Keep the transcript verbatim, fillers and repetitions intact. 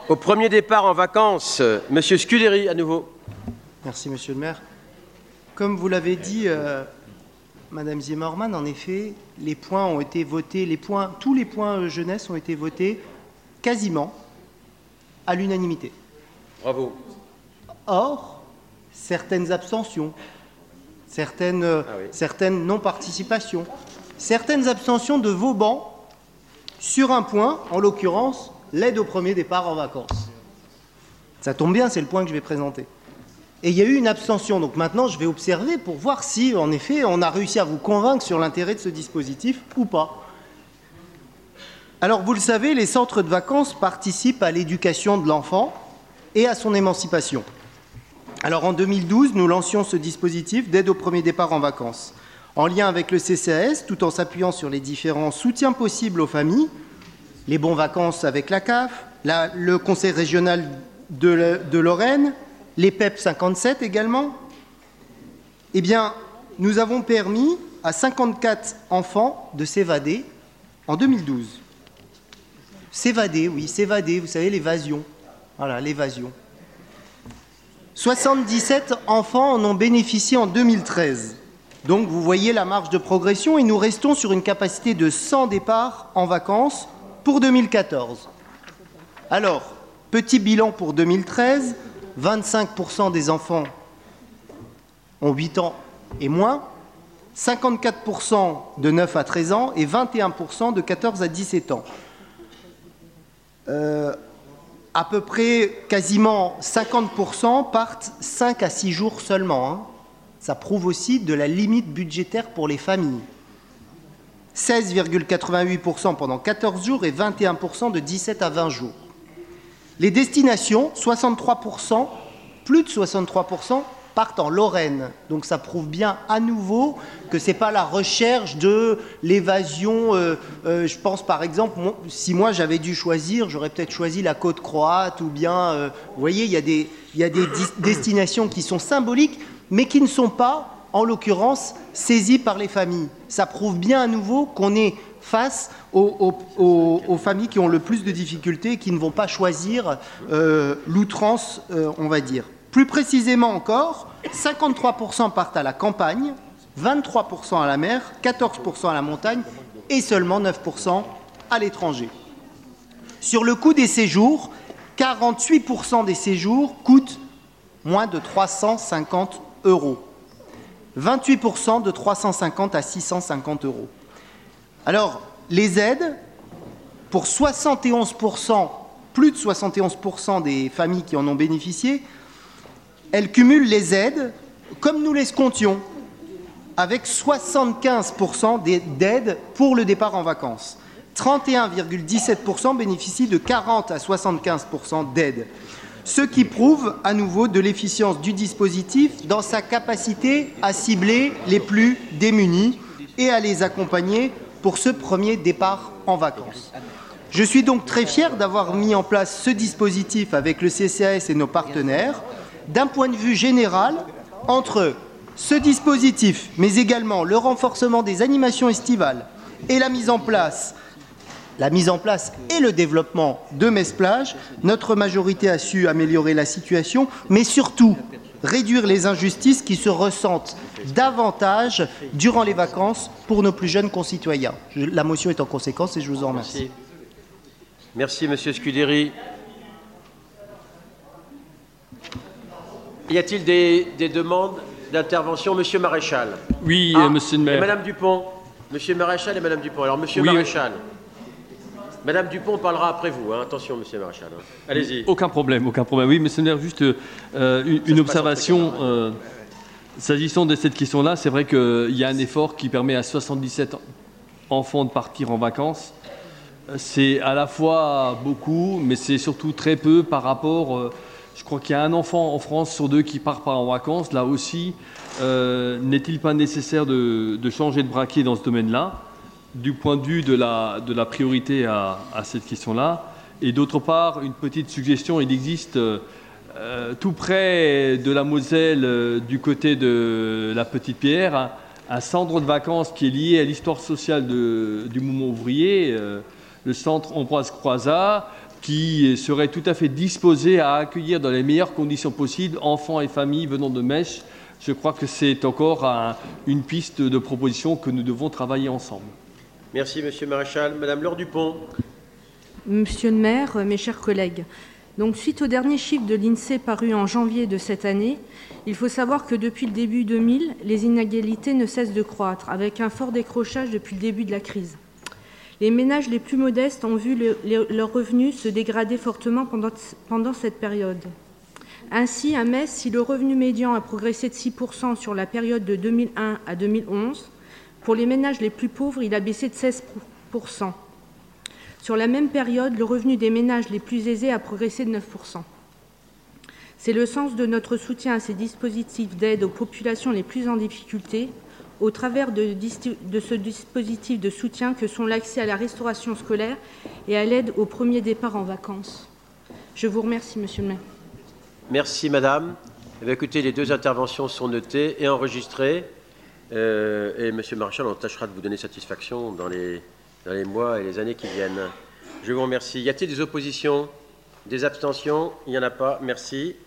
Au premier départ en vacances, Monsieur Scuderi, à nouveau. Merci, Monsieur le maire. Comme vous l'avez dit, euh, Madame Zimmermann, en effet, les points ont été votés, les points, tous les points euh, jeunesse ont été votés quasiment à l'unanimité. Bravo. Or, certaines abstentions, certaines, euh, ah oui. certaines non-participations, certaines abstentions de vos bancs sur un point, en l'occurrence, l'aide au premier départ en vacances. Ça tombe bien, c'est le point que je vais présenter. Et il y a eu une abstention. Donc maintenant, je vais observer pour voir si, en effet, on a réussi à vous convaincre sur l'intérêt de ce dispositif ou pas. Alors, vous le savez, les centres de vacances participent à l'éducation de l'enfant et à son émancipation. Alors, en deux mille douze, nous lancions ce dispositif d'aide au premier départ en vacances, en lien avec le C C A S, tout en s'appuyant sur les différents soutiens possibles aux familles, les bons vacances avec la C A F, la, le Conseil régional de, le, de Lorraine, les P E P cinquante-sept également. Eh bien, nous avons permis à cinquante-quatre enfants de s'évader en deux mille douze. S'évader, oui, s'évader, vous savez, l'évasion. Voilà, l'évasion. soixante-dix-sept enfants en ont bénéficié en deux mille treize. Donc, vous voyez la marge de progression et nous restons sur une capacité de cent départs en vacances pour deux mille quatorze. Alors, petit bilan pour deux mille treize, vingt-cinq pour cent des enfants ont huit ans et moins, cinquante-quatre pour cent de neuf à treize ans et vingt et un pour cent de quatorze à dix-sept ans. Euh, à peu près, quasiment cinquante pour cent partent cinq à six jours seulement. Hein. Ça prouve aussi de la limite budgétaire pour les familles. seize virgule quatre-vingt-huit pour cent pendant quatorze jours et vingt et un pour cent de dix-sept à vingt jours. Les destinations, soixante-trois pour cent, plus de soixante-trois pour cent partent en Lorraine. Donc ça prouve bien à nouveau que ce n'est pas la recherche de l'évasion. Euh, euh, je pense par exemple, moi, si moi j'avais dû choisir, j'aurais peut-être choisi la côte croate ou bien, euh, vous voyez, il y a des, il y a des destinations qui sont symboliques, mais qui ne sont pas, en l'occurrence, saisies par les familles. Ça prouve bien à nouveau qu'on est face aux, aux, aux, aux familles qui ont le plus de difficultés et qui ne vont pas choisir euh, l'outrance, euh, on va dire. Plus précisément encore, cinquante-trois pour cent partent à la campagne, vingt-trois pour cent à la mer, quatorze pour cent à la montagne et seulement neuf pour cent à l'étranger. Sur le coût des séjours, quarante-huit pour cent des séjours coûtent moins de trois cent cinquante euros. vingt-huit pour cent de trois cent cinquante à six cent cinquante euros. Alors, les aides, pour soixante et onze pour cent, plus de soixante et onze pour cent des familles qui en ont bénéficié, elles cumulent les aides comme nous les comptions, avec soixante-quinze pour cent d'aides pour le départ en vacances. trente et un virgule dix-sept pour cent bénéficient de quarante à soixante-quinze pour cent d'aides, ce qui prouve à nouveau de l'efficience du dispositif dans sa capacité à cibler les plus démunis et à les accompagner pour ce premier départ en vacances. Je suis donc très fier d'avoir mis en place ce dispositif avec le C C A S et nos partenaires. D'un point de vue général, entre ce dispositif, mais également le renforcement des animations estivales et la mise en place, la mise en place et le développement de Metz-Plage, notre majorité a su améliorer la situation, mais surtout réduire les injustices qui se ressentent davantage durant les vacances pour nos plus jeunes concitoyens. Je, la motion est en conséquence et je vous en remercie. Merci, Merci Monsieur Scuderi. Y a-t-il des, des demandes d'intervention? Monsieur Maréchal. Oui, ah, Monsieur le maire. Et Madame Dupont. Monsieur Maréchal et Madame Dupont. Alors, Monsieur oui, Maréchal. Madame Dupont parlera après vous. Hein. Attention, Monsieur Maréchal. Hein. Allez-y. Aucun problème, aucun problème. Oui, Monsieur le maire, juste euh, une, une observation. Euh, S'agissant de cette question-là, c'est vrai qu'il y a un effort qui permet à soixante-dix-sept enfants de partir en vacances. C'est à la fois beaucoup, mais c'est surtout très peu par rapport... Euh, Je crois qu'il y a un enfant en France sur deux qui part pas en vacances. Là aussi, euh, n'est-il pas nécessaire de, de changer de braquet dans ce domaine-là, du point de vue de la, de la priorité à, à cette question-là? Et d'autre part, une petite suggestion, il existe euh, tout près de la Moselle, euh, du côté de la Petite-Pierre, un, un centre de vacances qui est lié à l'histoire sociale de, du mouvement ouvrier, euh, le centre Ambroise Croizat, qui serait tout à fait disposé à accueillir dans les meilleures conditions possibles enfants et familles venant de Mèche. Je crois que c'est encore un, une piste de proposition que nous devons travailler ensemble. Merci, Monsieur Maréchal. Madame Laure Dupont. Monsieur le maire, mes chers collègues, donc, suite au dernier chiffre de l'INSEE paru en janvier de cette année, il faut savoir que depuis le début deux mille, les inégalités ne cessent de croître, avec un fort décrochage depuis le début de la crise. Les ménages les plus modestes ont vu le, le, leurs revenus se dégrader fortement pendant, pendant cette période. Ainsi, à Metz, si le revenu médian a progressé de six pour cent sur la période de deux mille un à deux mille onze, pour les ménages les plus pauvres, il a baissé de seize pour cent. Sur la même période, le revenu des ménages les plus aisés a progressé de neuf pour cent. C'est le sens de notre soutien à ces dispositifs d'aide aux populations les plus en difficulté, au travers de, de ce dispositif de soutien que sont l'accès à la restauration scolaire et à l'aide au premier départ en vacances. Je vous remercie, Monsieur le maire. Merci, Madame. Eh bien, écoutez, les deux interventions sont notées et enregistrées. Euh, et Monsieur Maréchal, on tâchera de vous donner satisfaction dans les, dans les mois et les années qui viennent. Je vous remercie. Y a-t-il des oppositions? Des abstentions? Il n'y en a pas. Merci.